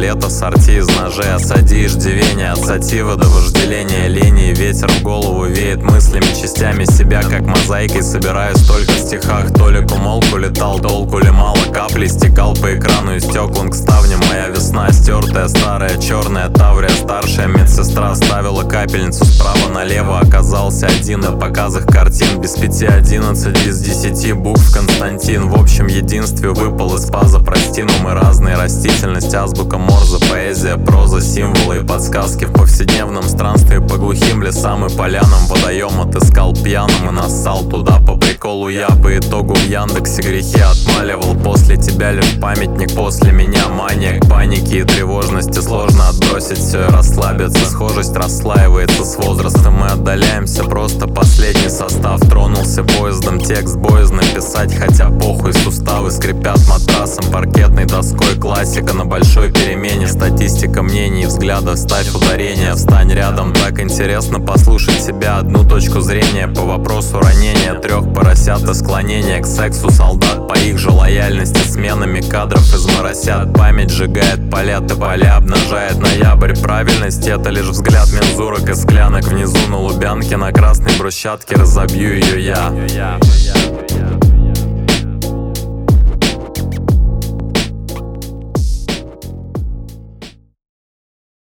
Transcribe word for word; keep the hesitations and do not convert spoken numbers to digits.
пистолета, сорти из ножей. Осади иждивение, от сативы до вожделения линии. Ветер в голову веет мыслями, частями себя, как мозаикой собираюсь только в стихах. Толик умолк, улетал, толку ли мало, капли стекал по экрану и стеклам к ставням. Моя весна стертая, старая, черная таврия. Старшая медсестра ставила капельницу справа налево. Оказался один на показах картин. Без пяти одиннадцать, без десяти букв Константин. В общем единстве выпал из паза простину. Мы разные, растительность, азбука Морзе, поэзия, проза, символы и подсказки. В повседневном странстве по глухим лесам и полянам водоем отыскал пьяным и нассал туда по приколу я. По итогу в Яндексе грехи отмаливал. После тебя лишь памятник, после меня мания к панике и тревожности. Сложно отбросить все и расслабиться. Схожесть расслаивается с возрастом. Мы отдаляемся, просто последний состав тронулся поездом. Текст боязно писать, хотя похуй, суставы скрипят матрасом, паркетной доской. Классика на большой перемене. Статистика мнений, взглядов, ставь ударение. Встань рядом, так интересно послушать себя. Одну точку зрения по вопросу ранения трех поросят и склонения к сексу солдат. По их же лояльности сменами кадров изморосят. Память сжигает поля, ты поля обнажает ноябрь. Правильность — это лишь взгляд мензурок и склянок. Внизу на Лубянке на красной брусчатке разобью ее я.